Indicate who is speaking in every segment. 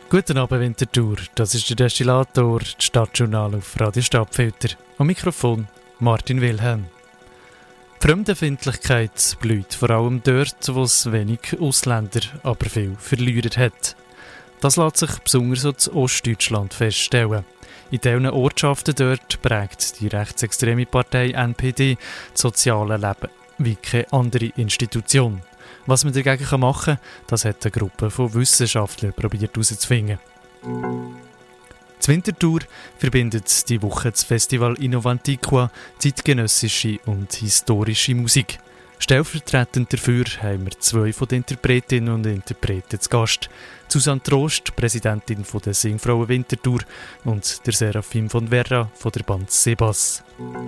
Speaker 1: Guten Abend Winterthur, das ist der Destillator, das Stadtjournal auf Radio Stadtfilter. Am Mikrofon Martin Wilhelm. Die Fremdenfeindlichkeit blüht vor allem dort, wo es wenig Ausländer, aber viel Verlierer hat. Das lässt sich besonders in Ostdeutschland feststellen. In diesen Ortschaften dort prägt die rechtsextreme Partei NPD das soziale Leben wie keine andere Institution. Was man dagegen machen kann, das hat eine Gruppe von Wissenschaftlern probiert herauszufinden. Das Winterthur verbindet die Woche das Festival Innovantiqua, zeitgenössische und historische Musik. Stellvertretend dafür haben wir zwei von den Interpretinnen und Interpreten zu Gast. Susanne Trost, Präsidentin der Singfrauen Winterthur, und der Serafim von Verra von der Band Sebas.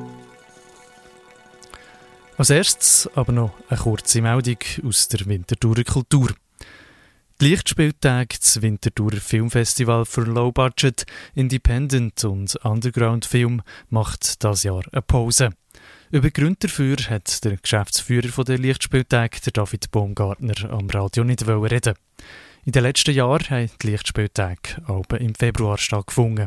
Speaker 1: Als erstes aber noch eine kurze Meldung aus der Winterthurer Kultur. Die Lichtspieltage, das Winterthurer Filmfestival für Low Budget, Independent und Underground Film, macht dieses Jahr eine Pause. Über Gründe dafür hat der Geschäftsführer der Lichtspieltage, der David Baumgartner, am Radio nicht reden. In den letzten Jahren haben die Lichtspieltage aber im Februar stattgefunden.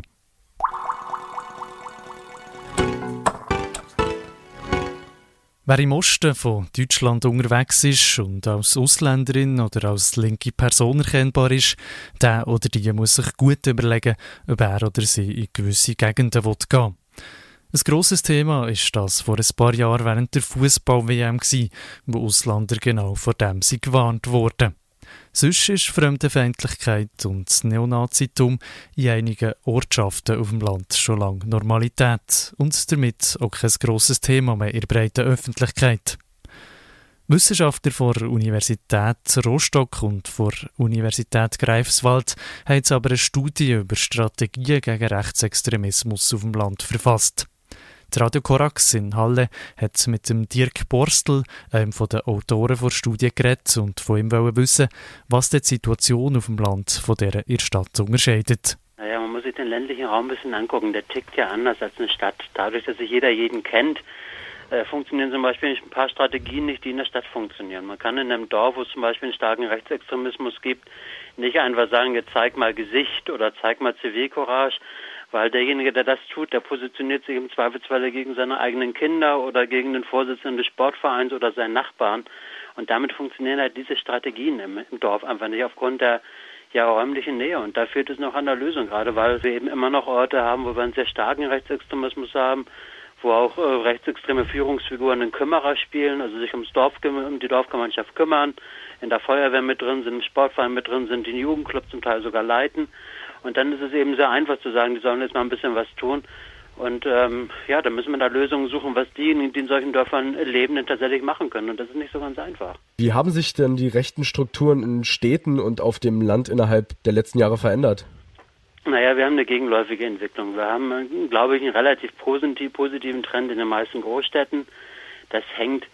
Speaker 1: Wer im Osten von Deutschland unterwegs ist und als Ausländerin oder als linke Person erkennbar ist, der oder die muss sich gut überlegen, ob er oder sie in gewisse Gegenden gehen will. Ein grosses Thema ist das vor ein paar Jahren während der Fußball-WM, wo Ausländer genau vor dem sie gewarnt wurden. Sonst ist Fremdenfeindlichkeit und das Neonazitum in einigen Ortschaften auf dem Land schon lange Normalität und damit auch kein grosses Thema mehr in der breiten Öffentlichkeit. Wissenschaftler von der Universität Rostock und von der Universität Greifswald haben jetzt aber eine Studie über Strategien gegen Rechtsextremismus auf dem Land verfasst. Die Radio Korax in Halle hat mit dem Dirk Borstel, einem der Autoren der Studie, geredet und von ihm wissen, was die Situation auf dem Land von der in der Stadt unterscheidet.
Speaker 2: Naja, man muss sich den ländlichen Raum ein bisschen angucken. Der tickt ja anders als eine Stadt. Dadurch, dass sich jeder jeden kennt, funktionieren zum Beispiel ein paar Strategien nicht, die in der Stadt funktionieren. Man kann in einem Dorf, wo es zum Beispiel einen starken Rechtsextremismus gibt, nicht einfach sagen, jetzt zeig mal Gesicht oder zeig mal Zivilcourage, weil derjenige, der das tut, der positioniert sich im Zweifelsfall gegen seine eigenen Kinder oder gegen den Vorsitzenden des Sportvereins oder seinen Nachbarn. Und damit funktionieren halt diese Strategien im Dorf einfach nicht aufgrund der räumlichen Nähe. Und da fehlt es noch an der Lösung, gerade weil wir eben immer noch Orte haben, wo wir einen sehr starken Rechtsextremismus haben, wo auch rechtsextreme Führungsfiguren einen Kümmerer spielen, also sich um die Dorfgemeinschaft kümmern, in der Feuerwehr mit drin sind, im Sportverein mit drin sind, den Jugendclub zum Teil sogar leiten. Und dann ist es eben sehr einfach zu sagen, die sollen jetzt mal ein bisschen was tun. Und da müssen wir da Lösungen suchen, was diejenigen, die in solchen Dörfern leben, denn tatsächlich machen können. Und das ist nicht so ganz einfach.
Speaker 3: Wie haben sich denn die rechten Strukturen in Städten und auf dem Land innerhalb der letzten Jahre verändert?
Speaker 2: Naja, wir haben eine gegenläufige Entwicklung. Wir haben, glaube ich, einen relativ positiven Trend in den meisten Großstädten. Das hängt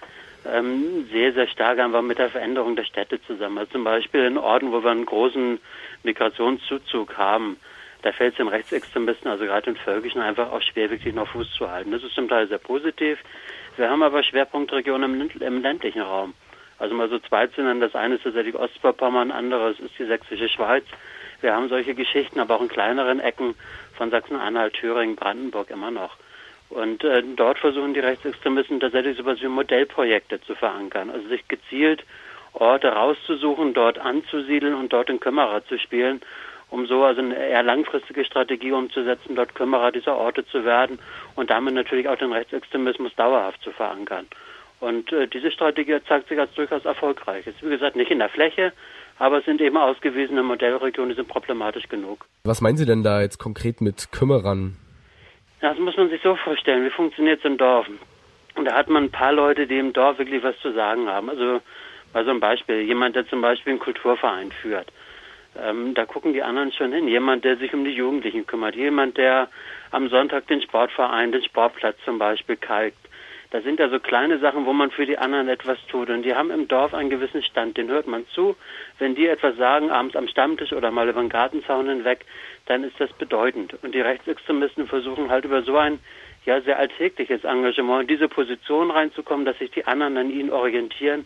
Speaker 2: sehr, sehr stark einfach mit der Veränderung der Städte zusammen. Also zum Beispiel in Orten, wo wir einen großen Migrationszuzug haben, da fällt es den Rechtsextremisten, also gerade den Völkischen, einfach auch schwer, wirklich noch Fuß zu halten. Das ist zum Teil sehr positiv. Wir haben aber Schwerpunktregionen im ländlichen Raum. Also mal so zwei zu nennen. Das eine ist tatsächlich Ostvorpommern, anderes ist die sächsische Schweiz. Wir haben solche Geschichten, aber auch in kleineren Ecken von Sachsen-Anhalt, Thüringen, Brandenburg immer noch. Und dort versuchen die Rechtsextremisten tatsächlich so etwas wie Modellprojekte zu verankern. Also sich gezielt Orte rauszusuchen, dort anzusiedeln und dort den Kümmerer zu spielen, um so also eine eher langfristige Strategie umzusetzen, dort Kümmerer dieser Orte zu werden und damit natürlich auch den Rechtsextremismus dauerhaft zu verankern. Und diese Strategie zeigt sich als durchaus erfolgreich. Ist wie gesagt nicht in der Fläche, aber es sind eben ausgewiesene Modellregionen, die sind problematisch genug.
Speaker 3: Was meinen Sie denn da jetzt konkret mit Kümmerern?
Speaker 2: Ja, das muss man sich so vorstellen. Wie funktioniert so ein Dorf? Und da hat man ein paar Leute, die im Dorf wirklich was zu sagen haben. Also mal so ein Beispiel. Jemand, der zum Beispiel einen Kulturverein führt. Da gucken die anderen schon hin. Jemand, der sich um die Jugendlichen kümmert. Jemand, der am Sonntag den Sportverein, den Sportplatz zum Beispiel kalkt. Das sind ja so kleine Sachen, wo man für die anderen etwas tut. Und die haben im Dorf einen gewissen Stand, den hört man zu. Wenn die etwas sagen, abends am Stammtisch oder mal über den Gartenzaun hinweg, dann ist das bedeutend. Und die Rechtsextremisten versuchen halt über so ein sehr alltägliches Engagement in diese Position reinzukommen, dass sich die anderen an ihnen orientieren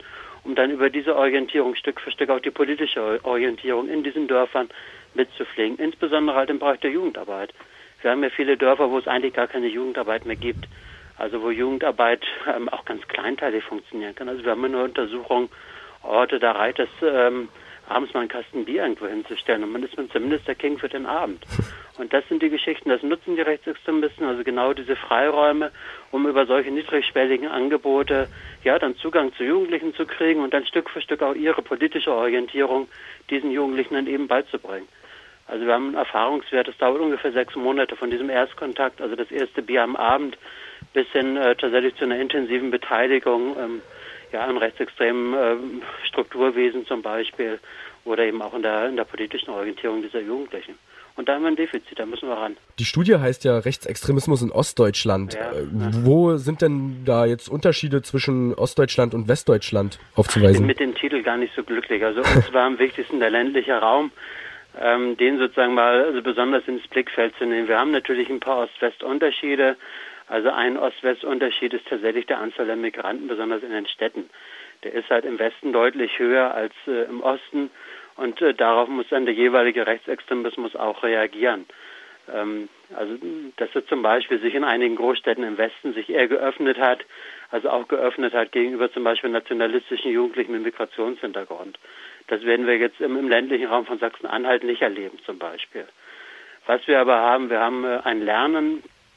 Speaker 2: um dann über diese Orientierung Stück für Stück auch die politische Orientierung in diesen Dörfern mitzupflegen, insbesondere halt im Bereich der Jugendarbeit. Wir haben ja viele Dörfer, wo es eigentlich gar keine Jugendarbeit mehr gibt, also wo Jugendarbeit auch ganz kleinteilig funktionieren kann. Also wir haben eine Untersuchung, Orte, da reicht es, abends mal einen Kasten Bier irgendwo hinzustellen und man ist zumindest der King für den Abend. Und das sind die Geschichten, das nutzen die Rechtsextremisten, also genau diese Freiräume, um über solche niedrigschwelligen Angebote ja dann Zugang zu Jugendlichen zu kriegen und dann Stück für Stück auch ihre politische Orientierung diesen Jugendlichen dann eben beizubringen. Also wir haben einen Erfahrungswert, das dauert ungefähr 6 Monate von diesem Erstkontakt, also das erste Bier am Abend, bis hin tatsächlich zu einer intensiven Beteiligung an rechtsextremen Strukturwesen zum Beispiel oder eben auch in der politischen Orientierung dieser Jugendlichen. Und da haben wir ein Defizit, da müssen wir ran.
Speaker 3: Die Studie heißt ja Rechtsextremismus in Ostdeutschland.
Speaker 2: Ja.
Speaker 3: Wo sind denn da jetzt Unterschiede zwischen Ostdeutschland und Westdeutschland aufzuweisen?
Speaker 2: Ich bin mit dem Titel gar nicht so glücklich. Also uns war am wichtigsten der ländliche Raum, den sozusagen mal also besonders ins Blickfeld zu nehmen. Wir haben natürlich ein paar Ost-West-Unterschiede. Also ein Ost-West-Unterschied ist tatsächlich der Anzahl der Migranten, besonders in den Städten. Der ist halt im Westen deutlich höher als im Osten und darauf muss dann der jeweilige Rechtsextremismus auch reagieren. Also dass er zum Beispiel sich in einigen Großstädten im Westen sich eher geöffnet hat, also auch geöffnet hat gegenüber zum Beispiel nationalistischen Jugendlichen mit Migrationshintergrund. Das werden wir jetzt im ländlichen Raum von Sachsen-Anhalt nicht erleben zum Beispiel. Was wir aber haben, wir haben ein Lernen,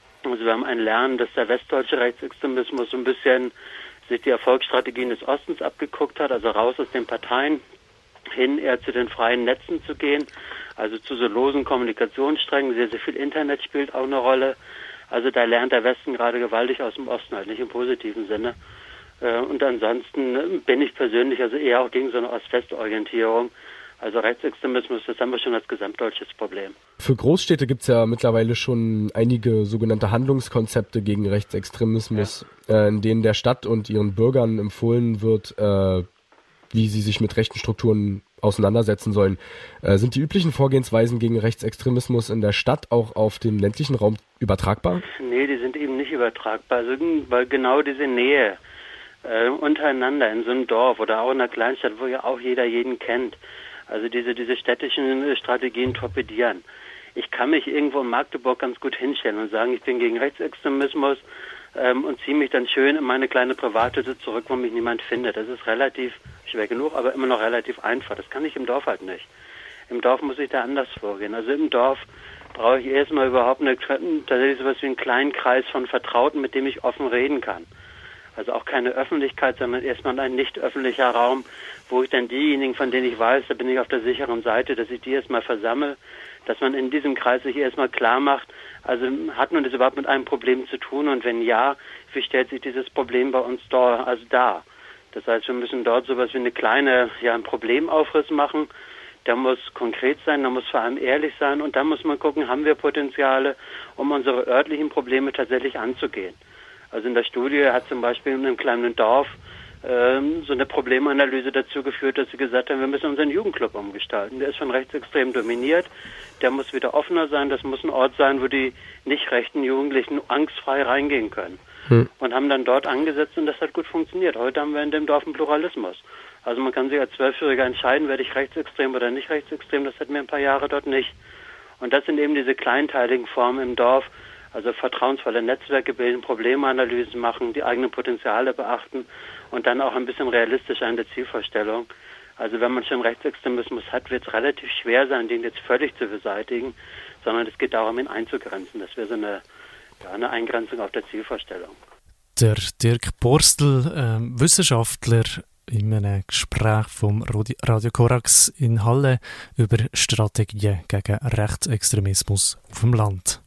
Speaker 2: dass der westdeutsche Rechtsextremismus so ein bisschen sich die Erfolgsstrategien des Ostens abgeguckt hat, also raus aus den Parteien, hin eher zu den freien Netzen zu gehen, also zu so losen Kommunikationssträngen, sehr, sehr viel Internet spielt auch eine Rolle. Also da lernt der Westen gerade gewaltig aus dem Osten, halt nicht im positiven Sinne. Und ansonsten bin ich persönlich also eher auch gegen so eine Ost-West-Orientierung. Also Rechtsextremismus, das haben wir schon als gesamtdeutsches Problem.
Speaker 3: Für Großstädte gibt es ja mittlerweile schon einige sogenannte Handlungskonzepte gegen Rechtsextremismus, in denen der Stadt und ihren Bürgern empfohlen wird, wie sie sich mit rechten Strukturen auseinandersetzen sollen. Sind die üblichen Vorgehensweisen gegen Rechtsextremismus in der Stadt auch auf den ländlichen Raum übertragbar?
Speaker 2: Nee, die sind eben nicht übertragbar, also, weil genau diese Nähe untereinander in so einem Dorf oder auch in einer Kleinstadt, wo ja auch jeder jeden kennt, also diese städtischen Strategien torpedieren. Ich kann mich irgendwo in Magdeburg ganz gut hinstellen und sagen, ich bin gegen Rechtsextremismus und ziehe mich dann schön in meine kleine Privathütte zurück, wo mich niemand findet. Das ist relativ schwer genug, aber immer noch relativ einfach. Das kann ich im Dorf halt nicht. Im Dorf muss ich da anders vorgehen. Also im Dorf brauche ich erstmal überhaupt tatsächlich sowas wie einen kleinen Kreis von Vertrauten, mit dem ich offen reden kann. Also auch keine Öffentlichkeit, sondern erstmal ein nicht öffentlicher Raum, wo ich dann diejenigen, von denen ich weiß, da bin ich auf der sicheren Seite, dass ich die erstmal versammle, dass man in diesem Kreis sich erstmal klar macht, also hat man das überhaupt mit einem Problem zu tun und wenn ja, wie stellt sich dieses Problem bei uns dar? Das heißt, wir müssen dort sowas wie einen Problemaufriss machen. Der muss konkret sein, der muss vor allem ehrlich sein und dann muss man gucken, haben wir Potenziale, um unsere örtlichen Probleme tatsächlich anzugehen. Also in der Studie hat zum Beispiel in einem kleinen Dorf so eine Problemanalyse dazu geführt, dass sie gesagt haben, wir müssen unseren Jugendclub umgestalten. Der ist von rechtsextrem dominiert, der muss wieder offener sein, das muss ein Ort sein, wo die nicht rechten Jugendlichen angstfrei reingehen können. Und haben dann dort angesetzt und das hat gut funktioniert. Heute haben wir in dem Dorf einen Pluralismus. Also man kann sich als 12-Jähriger entscheiden, werde ich rechtsextrem oder nicht rechtsextrem, das hatten wir ein paar Jahre dort nicht. Und das sind eben diese kleinteiligen Formen im Dorf, also vertrauensvolle Netzwerke bilden, Problemanalysen machen, die eigenen Potenziale beachten und dann auch ein bisschen realistischer in der Zielvorstellung. Also wenn man schon Rechtsextremismus hat, wird es relativ schwer sein, den jetzt völlig zu beseitigen, sondern es geht darum, ihn einzugrenzen. Das wäre so eine Eingrenzung auf der Zielvorstellung.
Speaker 1: Der Dirk Borstel, Wissenschaftler, in einem Gespräch vom Radio Korax in Halle über Strategien gegen Rechtsextremismus auf dem Land.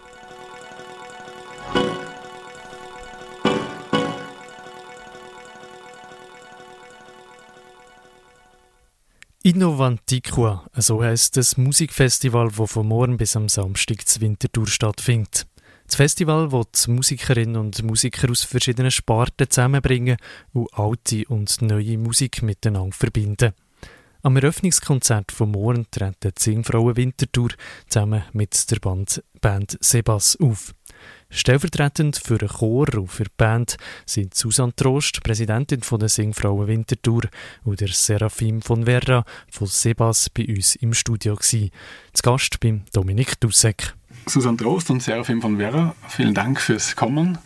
Speaker 1: Innovantiqua, so heisst das Musikfestival, das von morgen bis am Samstag zu Winterthur stattfindet. Das Festival will die Musikerinnen und Musiker aus verschiedenen Sparten zusammenbringen und alte und neue Musik miteinander verbinden. Am Eröffnungskonzert von morgen treten die Singfrauen Winterthur zusammen mit der Band Sebas auf. Stellvertretend für den Chor und für die Band sind Susanne Trost, Präsidentin der Singfrauen Winterthur, und der Seraphim von Verra von Sebas bei uns im Studio gewesen. Zu Gast beim Dominik Dussek.
Speaker 4: Susanne Trost und Seraphim von Verra, vielen Dank fürs Kommen.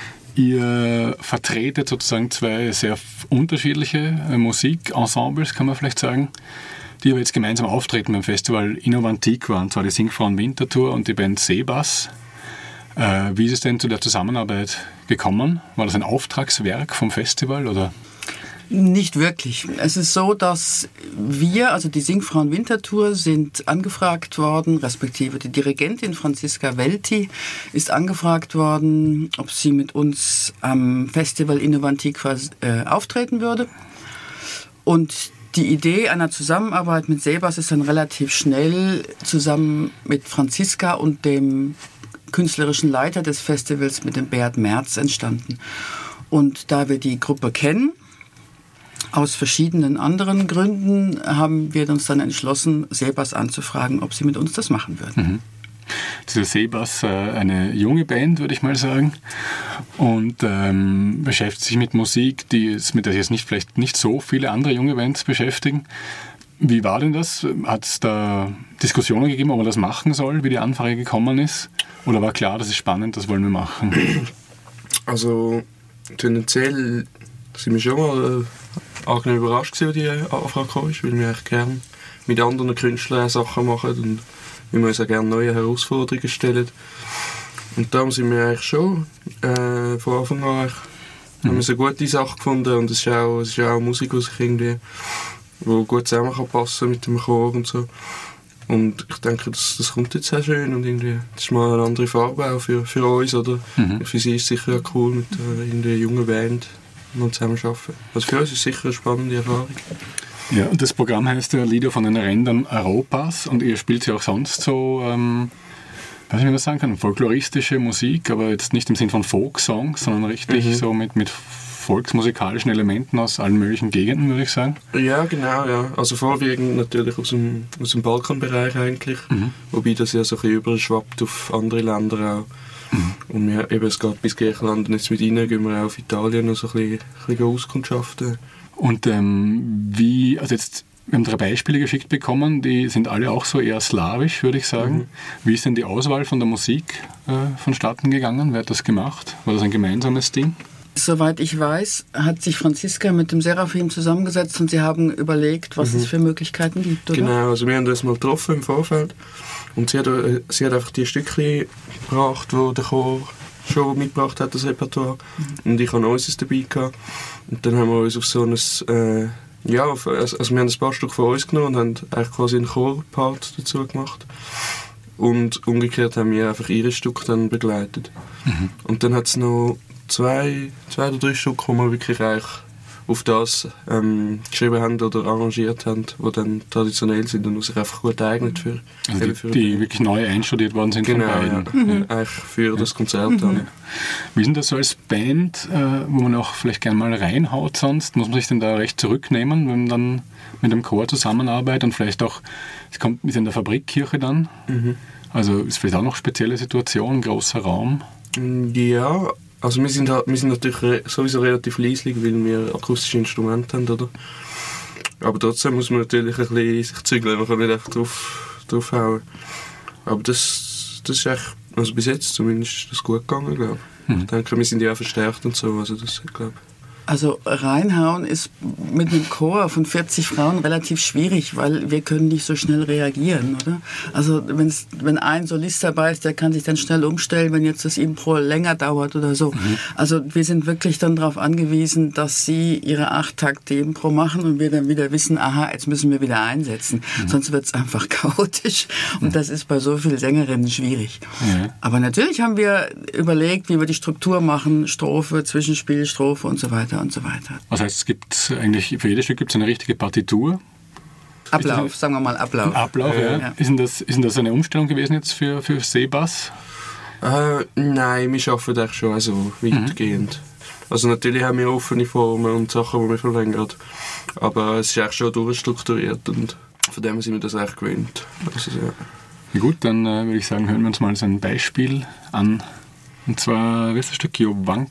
Speaker 4: Ihr vertretet sozusagen zwei sehr unterschiedliche Musikensembles, kann man vielleicht sagen, die aber jetzt gemeinsam auftreten beim Festival Innovantiqua, und zwar die Singfrauen Winterthur und die Band Sebas. Wie ist es denn zu der Zusammenarbeit gekommen? War das ein Auftragswerk vom Festival, oder?
Speaker 5: Nicht wirklich. Es ist so, dass wir, also die Singfrauen Winterthur, sind angefragt worden, respektive die Dirigentin Franziska Welti ist angefragt worden, ob sie mit uns am Festival Innovantiqua auftreten würde. Und die Idee einer Zusammenarbeit mit Sebas ist dann relativ schnell zusammen mit Franziska und dem künstlerischen Leiter des Festivals, mit dem Bert Merz, entstanden. Und da wir die Gruppe kennen, aus verschiedenen anderen Gründen, haben wir uns dann entschlossen, Sebas anzufragen, ob sie mit uns das machen würden.
Speaker 4: Mhm. Das ist Sebas, eine junge Band, würde ich mal sagen, und beschäftigt sich mit Musik, mit der sich jetzt vielleicht nicht so viele andere junge Bands beschäftigen. Wie war denn das? Hat es da Diskussionen gegeben, ob man das machen soll, wie die Anfrage gekommen ist? Oder war klar, das ist spannend, das wollen wir machen?
Speaker 6: Also tendenziell sind wir schon mal angenehm überrascht gewesen, wie die Anfrage gekommen ist, weil wir eigentlich gerne mit anderen Künstlern Sachen machen und wir uns auch gerne neue Herausforderungen stellen. Und darum sind wir eigentlich schon von Anfang an haben wir eine gute Sache gefunden, und es ist auch Musik, die sich irgendwie wo gut zusammen kann passen mit dem Chor und so. Und ich denke, das kommt jetzt sehr schön, und irgendwie, das ist mal eine andere Farbe auch für uns, oder? Für sie ist es sicher auch cool, mit einer jungen Band zusammen zu arbeiten. Also für uns ist es sicher eine spannende Erfahrung.
Speaker 4: Ja, und das Programm heißt ja Lieder von den Rändern Europas, und ihr spielt ja auch sonst so, weiß nicht, wie man sagen kann, folkloristische Musik, aber jetzt nicht im Sinn von Folk-Songs, sondern richtig so mit volksmusikalischen Elementen aus allen möglichen Gegenden, würde ich sagen. Ja,
Speaker 6: genau, ja. Also vorwiegend natürlich aus dem Balkanbereich eigentlich, wobei das ja so ein bisschen überschwappt auf andere Länder auch. Und wir, eben, es geht bis Griechenland, und jetzt mit ihnen gehen wir auch auf Italien noch so ein bisschen auskundschaften. Und
Speaker 4: also jetzt, wir haben 3 Beispiele geschickt bekommen, die sind alle auch so eher slawisch, würde ich sagen. Wie ist denn die Auswahl von der Musik vonstatten gegangen? Wer hat das gemacht? War das ein gemeinsames Ding?
Speaker 5: Soweit ich weiß, hat sich Franziska mit dem Seraphim zusammengesetzt und sie haben überlegt, was es für Möglichkeiten gibt, oder?
Speaker 6: Genau, also wir haben uns mal getroffen im Vorfeld, und sie hat einfach die Stückchen gebracht, die der Chor schon mitgebracht hat, das Repertoire. Und ich habe unseres dabei gehabt. Und dann haben wir uns auf so ein, also wir haben ein paar Stücke von uns genommen und haben eigentlich quasi einen Chorpart dazu gemacht. Und umgekehrt haben wir einfach ihre Stücke dann begleitet. Und dann hat es noch 2 oder 3 Stücke, die wir wirklich eigentlich auf das geschrieben haben oder arrangiert haben, die dann traditionell sind und sich einfach gut eignet für...
Speaker 4: Also die wirklich neu einstudiert worden sind,
Speaker 6: genau,
Speaker 4: von beiden.
Speaker 6: Ja. Eigentlich für das Konzert dann.
Speaker 4: Ja. Wie ist denn das so als Band, wo man auch vielleicht gerne mal reinhaut sonst? Muss man sich denn da recht zurücknehmen, wenn man dann mit dem Chor zusammenarbeitet und vielleicht auch, es kommt mit in der Fabrikkirche dann? Also ist vielleicht auch noch eine spezielle Situation, großer Raum?
Speaker 6: Ja, also wir sind natürlich sowieso relativ leislich, weil wir akustische Instrumente haben, oder? Aber trotzdem muss man natürlich ein bisschen sich zügeln, man kann nicht einfach draufhauen. Aber das ist echt, also bis jetzt zumindest ist das gut gegangen, glaube ich. Ich denke, wir sind ja auch verstärkt und so, also das, glaube ich.
Speaker 5: Also reinhauen ist mit einem Chor von 40 Frauen relativ schwierig, weil wir können nicht so schnell reagieren, oder? Also wenn ein Solist dabei ist, der kann sich dann schnell umstellen, wenn jetzt das Impro länger dauert oder so. Also wir sind wirklich dann darauf angewiesen, dass sie ihre 8 Takte Impro machen und wir dann wieder wissen, aha, jetzt müssen wir wieder einsetzen. Sonst wird es einfach chaotisch und das ist bei so vielen Sängerinnen schwierig. Aber natürlich haben wir überlegt, wie wir die Struktur machen, Strophe, Zwischenspiel, Strophe und so weiter. Und so weiter.
Speaker 4: Das heißt, es gibt eigentlich für jedes Stück gibt es eine richtige Partitur?
Speaker 5: Ablauf, sagen wir mal Ablauf.
Speaker 4: Ablauf, ja. Ist denn das eine Umstellung gewesen jetzt für Sebas?
Speaker 6: Nein, wir arbeiten eigentlich schon also weitgehend. Also natürlich haben wir offene Formen und Sachen, die wir verlängern. Aber es ist eigentlich schon durchstrukturiert und von dem sind wir das eigentlich gewöhnt. Also, ja.
Speaker 4: Gut, dann würde ich sagen, hören wir uns mal so ein Beispiel an. Und zwar, wie ist das Stück? Jovano.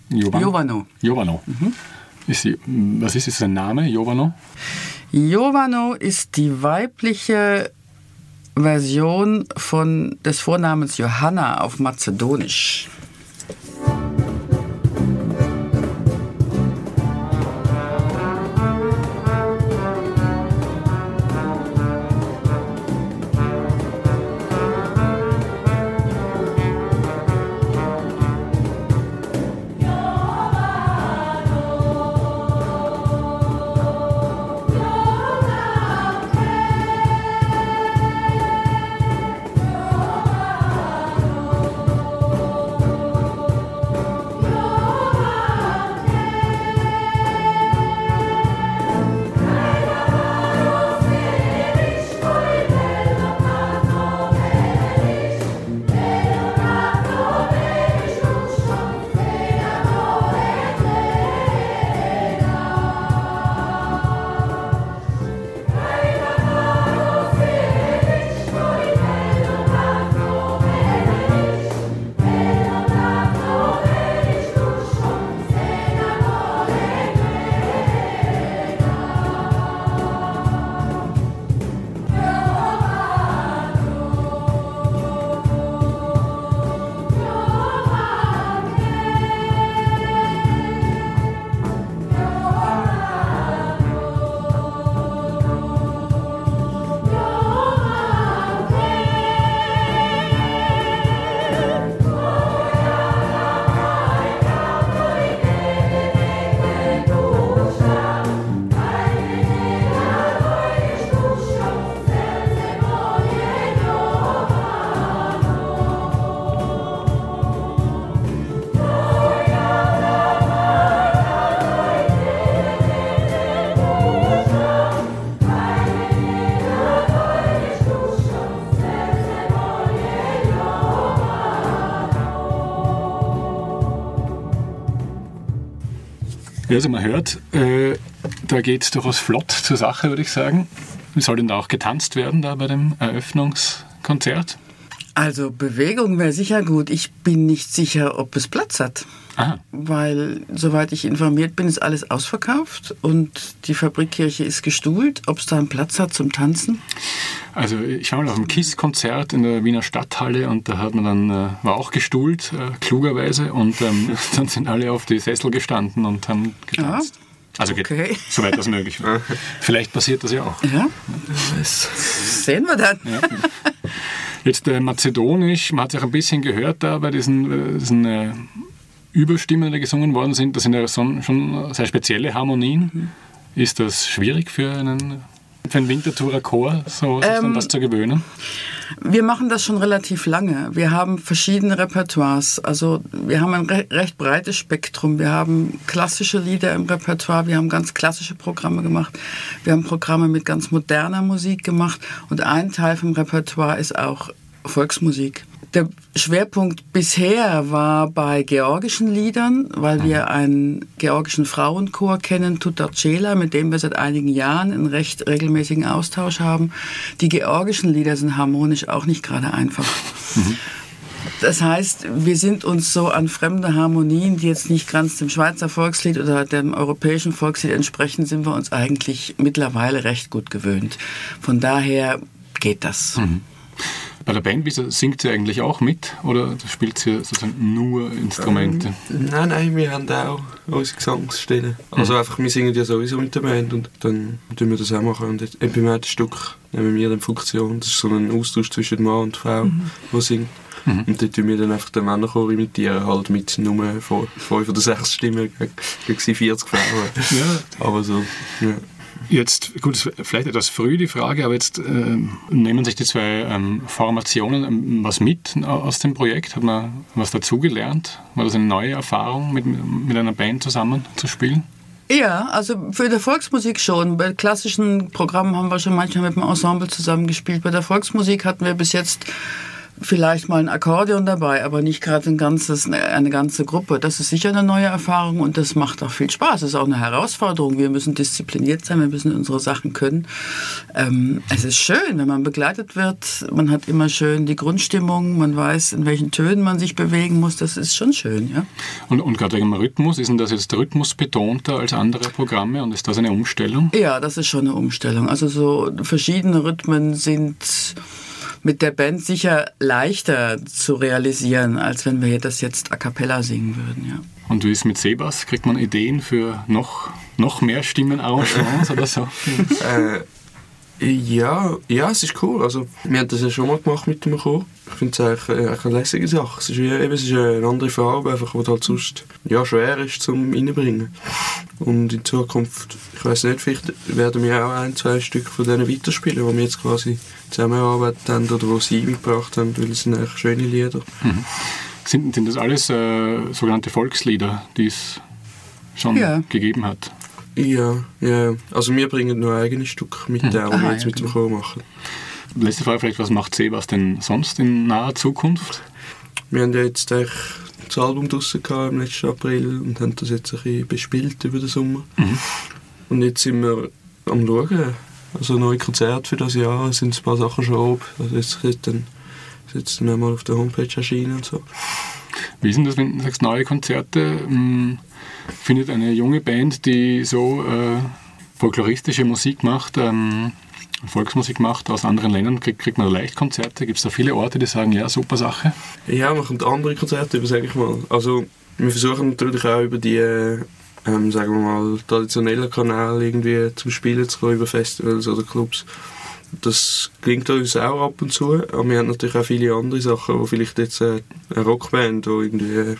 Speaker 4: Was ist das, ein Name? Jovano?
Speaker 5: Jovano ist die weibliche Version des Vornamens Johanna auf Mazedonisch.
Speaker 4: Also man hört, da geht es durchaus flott zur Sache, würde ich sagen. Wie soll denn da auch getanzt werden da bei dem Eröffnungskonzert?
Speaker 5: Also Bewegung wäre sicher gut. Ich bin nicht sicher, ob es Platz hat.
Speaker 4: Aha.
Speaker 5: Weil, soweit ich informiert bin, ist alles ausverkauft und die Fabrikkirche ist gestuhlt. Ob es da einen Platz hat zum Tanzen?
Speaker 4: Also ich war mal auf einem KISS-Konzert in der Wiener Stadthalle und da hat man dann, war auch gestuhlt, klugerweise, und dann sind alle auf die Sessel gestanden und haben getanzt. Also geht, soweit das möglich war. Vielleicht passiert das ja auch.
Speaker 5: Ja, sehen wir dann.
Speaker 4: Ja. Jetzt Mazedonisch, man hat es auch ein bisschen gehört da bei diesen Überstimmen, die gesungen worden sind. Das sind ja schon sehr spezielle Harmonien. Ist das schwierig für einen Winterthurer Chor, so sich dann das zu gewöhnen?
Speaker 5: Wir machen das schon relativ lange. Wir haben verschiedene Repertoires. Also wir haben ein recht breites Spektrum. Wir haben klassische Lieder im Repertoire, wir haben ganz klassische Programme gemacht. Wir haben Programme mit ganz moderner Musik gemacht und ein Teil vom Repertoire ist auch Volksmusik. Der Schwerpunkt bisher war bei georgischen Liedern, weil wir einen georgischen Frauenchor kennen, Tutarcela, mit dem wir seit einigen Jahren einen recht regelmäßigen Austausch haben. Die georgischen Lieder sind harmonisch auch nicht gerade einfach. Das heißt, wir sind uns so an fremde Harmonien, die jetzt nicht ganz dem Schweizer Volkslied oder dem europäischen Volkslied entsprechen, sind wir uns eigentlich mittlerweile recht gut gewöhnt. Von daher geht das.
Speaker 4: Bei der Band, singt sie eigentlich auch mit oder spielt sie sozusagen nur Instrumente?
Speaker 6: Nein, wir haben auch unsere Gesangsstelle. Also einfach, wir singen ja sowieso mit der Band und dann tun wir das auch machen. Und beim ersten Stück nehmen wir dann Funktion. Das ist so ein Austausch zwischen Mann und Frau, die singt. Und dort tun wir dann einfach den Männerchor imitieren, halt mit nur 5 oder 6 Stimmen gegen 40 Frauen. Ja. Aber so, ja.
Speaker 4: Jetzt, gut, vielleicht etwas früh die Frage, aber jetzt nehmen sich die zwei Formationen was mit aus dem Projekt? Hat man was dazugelernt? War das eine neue Erfahrung, mit einer Band zusammen zu spielen?
Speaker 5: Ja, also für die Volksmusik schon. Bei klassischen Programmen haben wir schon manchmal mit dem Ensemble zusammengespielt. Bei der Volksmusik hatten wir bis jetzt vielleicht mal ein Akkordeon dabei, aber nicht gerade eine ganze Gruppe. Das ist sicher eine neue Erfahrung und das macht auch viel Spaß. Es ist auch eine Herausforderung. Wir müssen diszipliniert sein, wir müssen unsere Sachen können. Es ist schön, wenn man begleitet wird. Man hat immer schön die Grundstimmung, man weiß, in welchen Tönen man sich bewegen muss. Das ist schon schön, ja.
Speaker 4: Und gerade wegen dem Rhythmus, ist denn das jetzt rhythmusbetonter als andere Programme und ist das eine Umstellung?
Speaker 5: Ja, das ist schon eine Umstellung. Also so verschiedene Rhythmen sind mit der Band sicher leichter zu realisieren, als wenn wir das jetzt a cappella singen würden, ja.
Speaker 4: Und wie ist es mit Sebas? Kriegt man Ideen für noch mehr Stimmenarrangements oder so?
Speaker 6: Ja, es ist cool. Also, wir haben das ja schon mal gemacht mit dem Chor. Ich finde es eigentlich eine lässige Sache. Es ist eine andere Farbe, einfach, die halt sonst schwer ist zum reinbringen. Und in Zukunft, ich weiss nicht, vielleicht werden wir auch 1-2 Stück von denen weiterspielen, die wir jetzt quasi zusammengearbeitet haben oder die sie mitgebracht haben, weil es sind eigentlich schöne Lieder.
Speaker 4: Mhm. Sind das alles sogenannte Volkslieder, die es schon gegeben hat?
Speaker 6: Ja. Also wir bringen nur eigene Stücke mit, die wir jetzt mit dem Chor machen.
Speaker 4: Letzte Frage vielleicht, was macht Sebas denn sonst in naher Zukunft?
Speaker 6: Wir haben ja jetzt das Album draussen im letzten April und haben das jetzt ein bisschen bespielt über den Sommer. Mhm. Und jetzt sind wir am Schauen. Also neue Konzerte für das Jahr, es sind ein paar Sachen schon oben. Also jetzt dann einmal auf der Homepage erschienen und so.
Speaker 4: Wie ist denn das, wenn du sagst, neue Konzerte? Findet eine junge Band, die so folkloristische Musik macht, Volksmusik macht aus anderen Ländern, kriegt man da leicht Konzerte? Gibt es da viele Orte, die sagen, ja, super Sache?
Speaker 6: Ja, man kommt andere Konzerte, sage ich mal. Also wir versuchen natürlich auch über die sagen wir mal, traditionellen Kanäle irgendwie zum Spielen zu kommen, über Festivals oder Clubs. Das klingt uns auch ab und zu, aber wir haben natürlich auch viele andere Sachen, wo vielleicht jetzt eine Rockband, wo irgendwie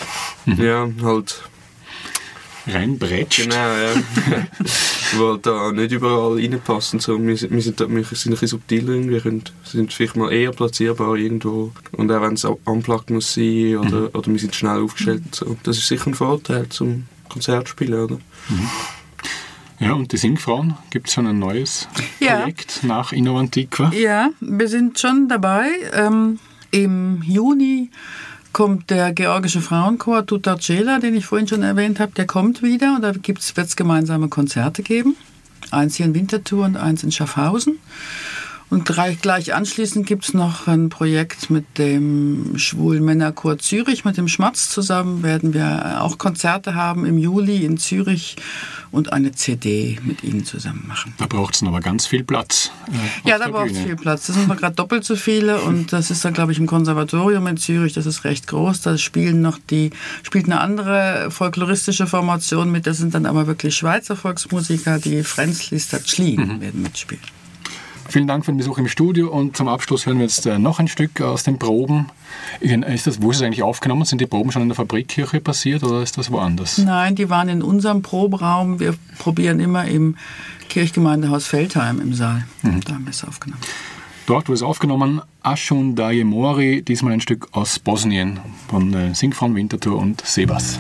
Speaker 6: halt
Speaker 4: reinbretscht.
Speaker 6: Genau, ja. Weil da nicht überall reinpassen. So. Wir sind ein bisschen subtiler. Wir sind vielleicht mal eher platzierbar irgendwo. Und auch wenn es unplugged muss sein oder wir sind schnell aufgestellt. So. Das ist sicher ein Vorteil zum Konzertspielen, oder?
Speaker 4: Mhm. Ja, und die Singfrauen, gibt es schon ein neues Projekt nach Innovativa?
Speaker 5: Ja, wir sind schon dabei. Im Juni kommt der georgische Frauenchor Tutar Cela, den ich vorhin schon erwähnt habe, der kommt wieder und da wird es gemeinsame Konzerte geben. Eins hier in Winterthur und eins in Schaffhausen. Und gleich anschließend gibt es noch ein Projekt mit dem Schwulen Männerchor Zürich, mit dem Schmatz zusammen werden wir auch Konzerte haben im Juli in Zürich und eine CD mit ihnen zusammen machen.
Speaker 4: Da braucht es aber ganz viel Platz.
Speaker 5: Ja, da braucht es viel Platz. Das sind wir gerade doppelt so viele und das ist dann, glaube ich, im Konservatorium in Zürich, das ist recht groß. Da spielt eine andere folkloristische Formation mit, das sind dann aber wirklich Schweizer Volksmusiker, die Frenzlis Tatschlin werden mitspielen.
Speaker 4: Vielen Dank für den Besuch im Studio und zum Abschluss hören wir jetzt noch ein Stück aus den Proben. Wo ist es eigentlich aufgenommen? Sind die Proben schon in der Fabrikkirche passiert oder ist das woanders?
Speaker 5: Nein, die waren in unserem Proberaum. Wir probieren immer im Kirchgemeindehaus Feldheim im Saal. Da haben wir es aufgenommen.
Speaker 4: Dort wurde es aufgenommen, Ashun Daje Mori, diesmal ein Stück aus Bosnien von Singfrauen Winterthur und Sebas.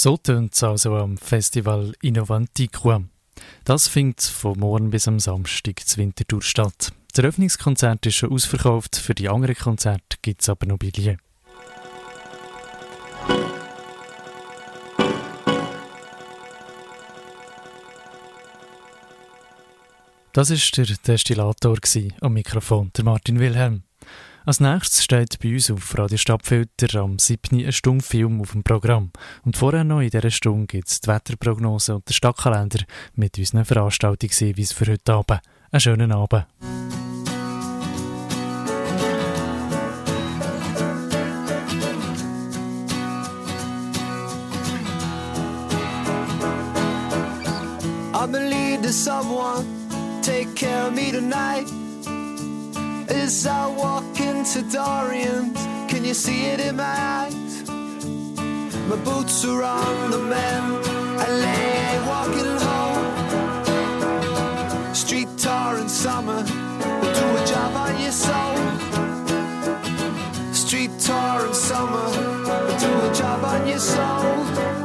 Speaker 1: So tönt es also am Festival Innovantiqua. Das findet von morgen bis am Samstag zur Winterthur statt. Das Eröffnungskonzert ist schon ausverkauft, für die anderen Konzerte gibt es aber noch Billette. Das war der Destillator am Mikrofon, der Martin Wilhelm. Als nächstes steht bei uns auf Radio Stadtfilter am 7. ein Stummfilm auf dem Programm. Und vorher noch in dieser Stunde gibt es die Wetterprognose und den Stadtkalender mit unseren Veranstaltungshinweisen für heute Abend. Einen schönen Abend.
Speaker 7: I'm in need of someone, take care of me tonight. As I walk into Dorian's, can you see it in my eyes? My boots are on the mend, and they ain't walking home. Street tar in summer, will do a job on your soul. Street tar in summer, will do a job on your soul.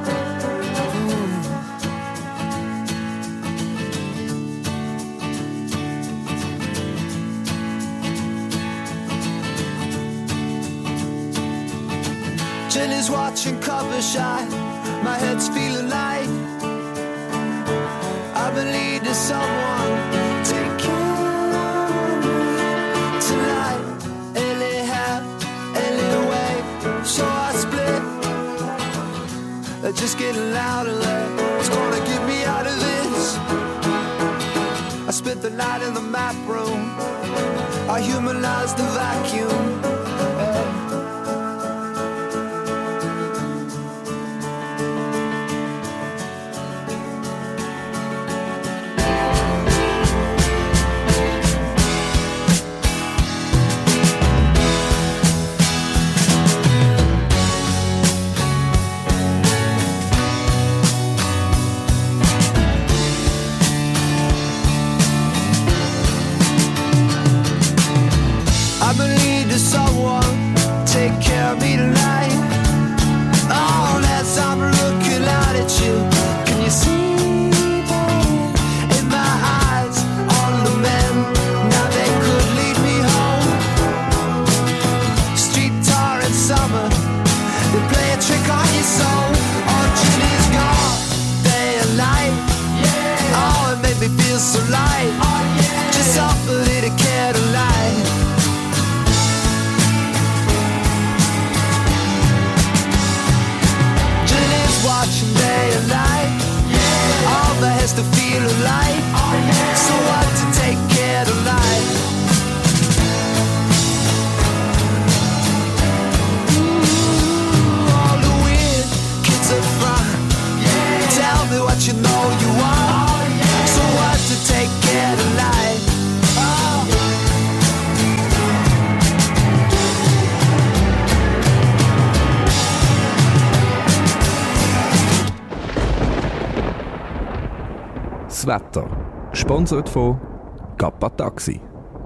Speaker 7: Jenny's watching cover shot, my head's feeling light. I believe there's someone take care of me tonight. Anyhow, anyway, so I split. Just getting louder, it's gonna get me out of this. I spent the night in the map room, I humanized the vacuum.
Speaker 8: Das Wetter, gesponsert von Kappa Taxi.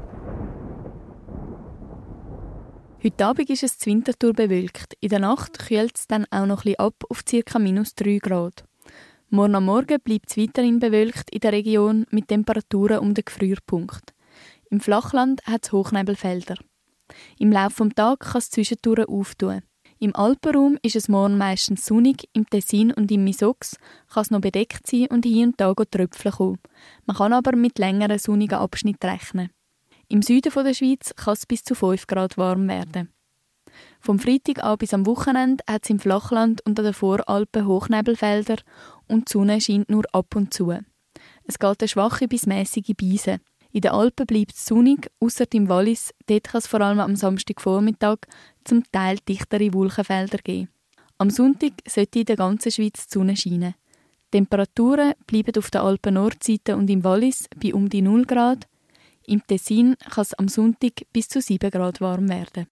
Speaker 9: Heute Abend ist es zu Winterthur bewölkt. In der Nacht kühlt es dann auch noch ein bisschen ab auf ca. -3 Grad. Morgen am Morgen bleibt es weiterhin bewölkt in der Region mit Temperaturen um den Gefrierpunkt. Im Flachland hat es Hochnebelfelder. Im Laufe des Tages kann es zwischendurch auftun. Im Alpenraum ist es morgen meistens sonnig, im Tessin und im Misox kann es noch bedeckt sein und hier und da Tröpfchen kommen. Man kann aber mit längeren sonnigen Abschnitten rechnen. Im Süden der Schweiz kann es bis zu 5 Grad warm werden. Vom Freitag an bis am Wochenende hat es im Flachland und an den Voralpen Hochnebelfelder und die Sonne scheint nur ab und zu. Es geht eine schwache bis mäßige Beise. In den Alpen bleibt es sonnig, ausser im Wallis. Dort kann es vor allem am Samstagvormittag zum Teil dichtere Wolkenfelder geben. Am Sonntag sollte in der ganzen Schweiz die Sonne scheinen. Die Temperaturen bleiben auf der Alpen-Nordseite und im Wallis bei um die 0 Grad. Im Tessin kann es am Sonntag bis zu 7 Grad warm werden.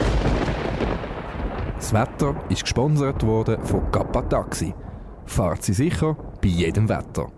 Speaker 8: Das Wetter ist gesponsert worden von Kappa Taxi. Fahrt Sie sicher bei jedem Wetter.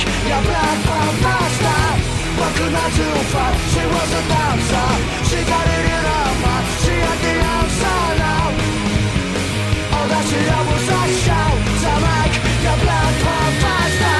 Speaker 7: make your blood pump faster. What could I do for? She was a dancer. She got it in her mind. She had the answer now. All that she had was a show to make your blood pump faster.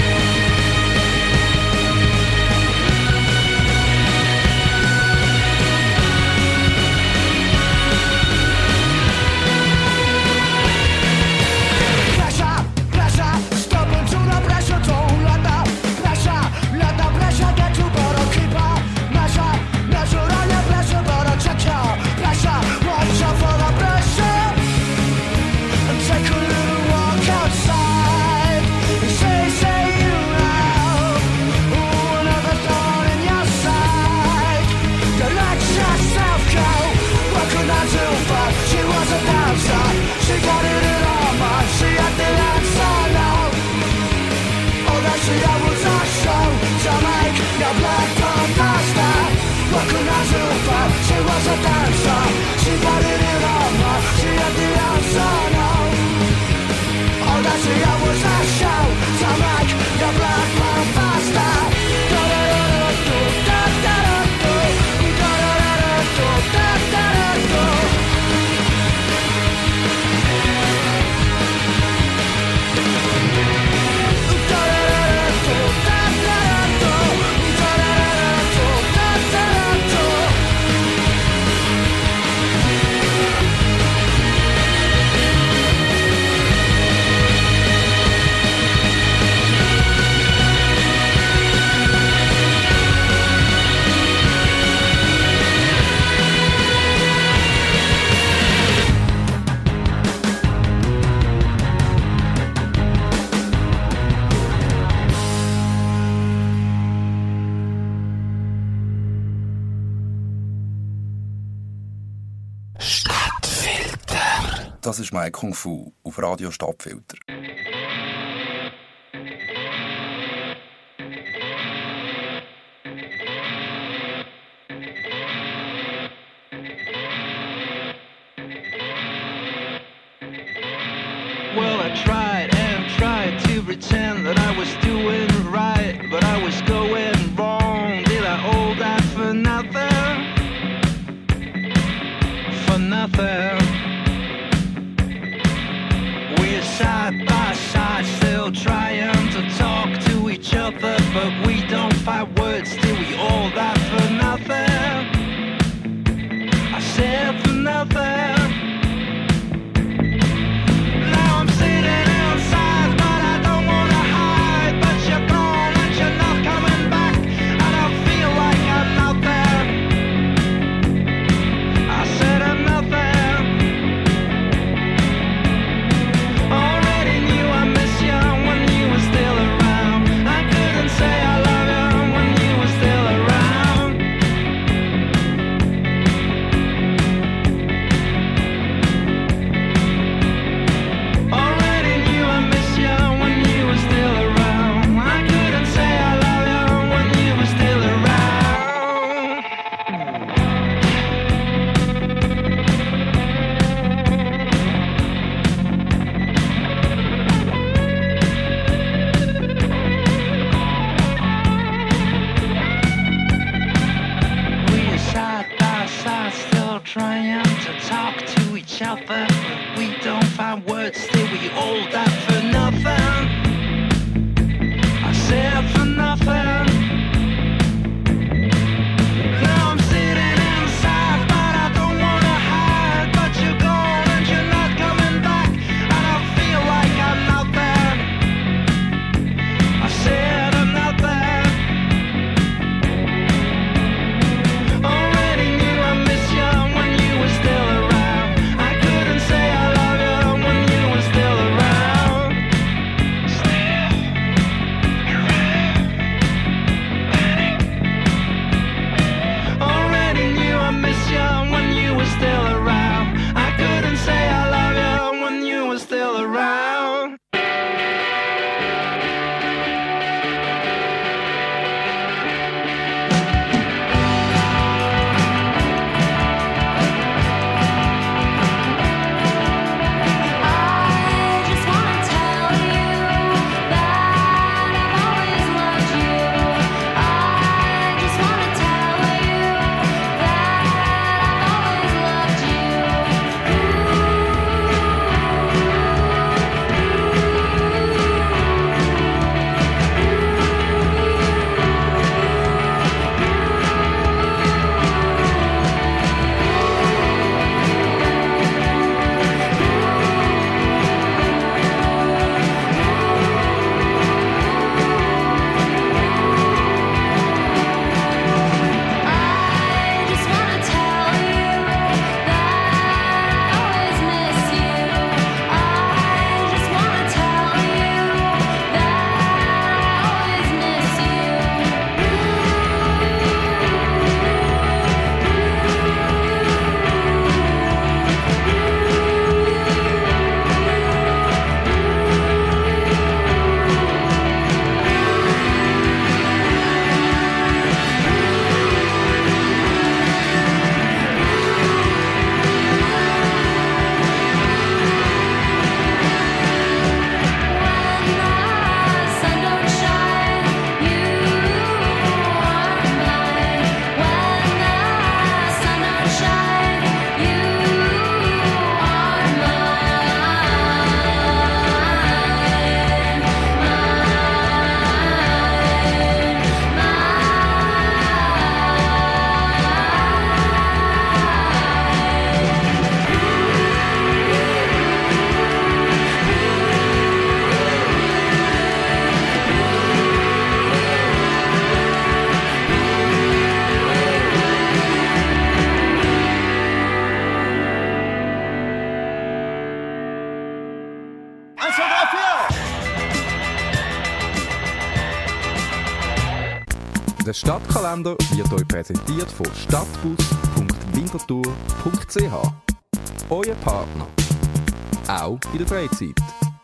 Speaker 7: She got it in her mind, she had the answer now. All that she had was a show to make your blood pump faster. What could I do for? She was a dancer. She got it in her mind, she had the answer now. All that she had was a show to make your blood pump faster.
Speaker 10: Das ist Mike Kung Fu auf Radio Stadtfilter.
Speaker 11: Well, I tried and tried to pretend that I was doing right, but I was going wrong. Did I all that for nothing? For nothing. We're side by side, still trying to talk to each other, but we don't find words. Do we all that for nothing? I said for nothing. Now I'm sitting outside, but I don't wanna hide. But you're gone and you're not coming back, and I feel like I'm not there. I said I'm not there. Already knew I miss you when you were still around. I couldn't say I love you when you were still
Speaker 8: Der Stadtkalender wird euch präsentiert von stadtbus.winterthur.ch. Euer Partner. Auch in der Freizeit.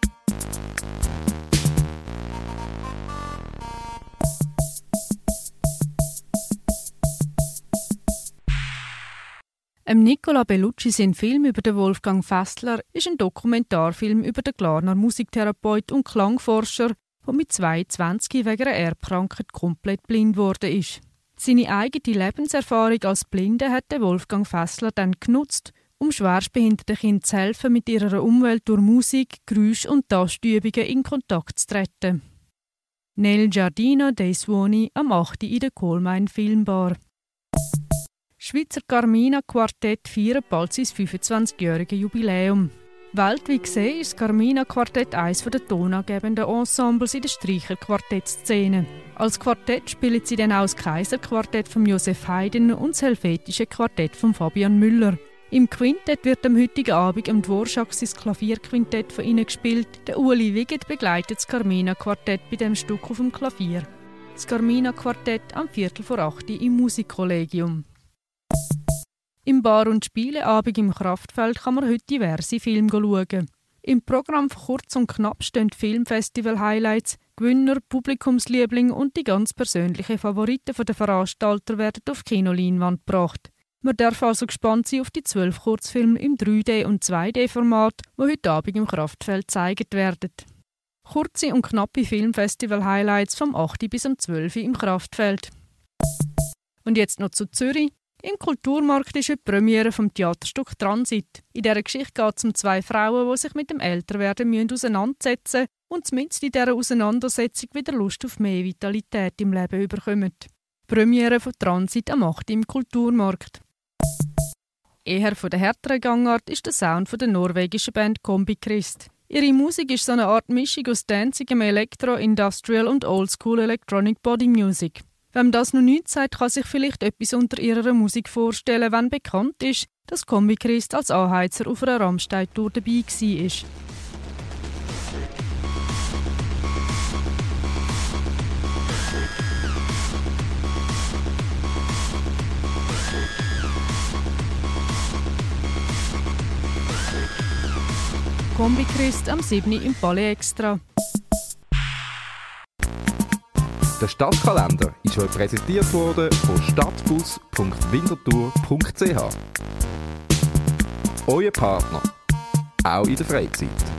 Speaker 12: Nicola Bellucci sein Film über den Wolfgang Fässler ist ein Dokumentarfilm über den Glarner Musiktherapeut und Klangforscher, der mit 22 wegen einer Erbkrankheit komplett blind geworden ist. Seine eigene Lebenserfahrung als Blinde hat Wolfgang Fässler dann genutzt, um schwerstbehinderten Kindern zu helfen, mit ihrer Umwelt durch Musik, Geräusch und Tastübungen in Kontakt zu treten. Nel Giardino dei Suoni am 8. in der Kohlmein Filmbar. Schweizer Carmina Quartett feiert bald sein 25-jähriges Jubiläum. Weltweit gesehen ist das Carmina Quartett eines der tonangebenden Ensembles in der Streicher-Quartettszene. Als Quartett spielen sie dann auch das Kaiser-Quartett von Josef Haydn und das Helvetische Quartett von Fabian Müller. Im Quintett wird am heutigen Abend am Dvorak sein Klavierquintett von ihnen gespielt. Der Uli Wiget begleitet das Carmina Quartett bei dem Stück auf dem Klavier. Das Carmina Quartett am 7:45 im Musikkollegium. Im Bar- und Spieleabend im Kraftfeld kann man heute diverse Filme schauen. Im Programm von Kurz und Knapp stehen Filmfestival-Highlights, Gewinner, Publikumslieblinge und die ganz persönlichen Favoriten der Veranstalter werden auf Kinoleinwand gebracht. Man darf also gespannt sein auf die 12 Kurzfilme im 3D- und 2D-Format, die heute Abend im Kraftfeld gezeigt werden. Kurze und knappe Filmfestival-Highlights vom 8. bis am 12. im Kraftfeld. Und jetzt noch zu Zürich. Im Kulturmarkt ist die Premiere vom Theaterstück Transit. In dieser Geschichte geht es um 2 Frauen, die sich mit dem Älterwerden auseinandersetzen müssen und zumindest in dieser Auseinandersetzung wieder Lust auf mehr Vitalität im Leben bekommen. Die Premiere von Transit am 8. im Kulturmarkt. Eher von der härteren Gangart ist der Sound von der norwegischen Band Kombi Christ. Ihre Musik ist so eine Art Mischung aus dancigem Elektro, Industrial und Oldschool Electronic Body Music. Wem das noch nichts sagt, kann sich vielleicht etwas unter ihrer Musik vorstellen, wenn bekannt ist, dass Kombi Christ als Anheizer auf einer Rammstein-Tour dabei war. Kombi Christ am 7. im Palais Extra.
Speaker 8: Der Stadtkalender ist euch präsentiert worden von stadtbus.winterthur.ch. Euer Partner, auch in der Freizeit.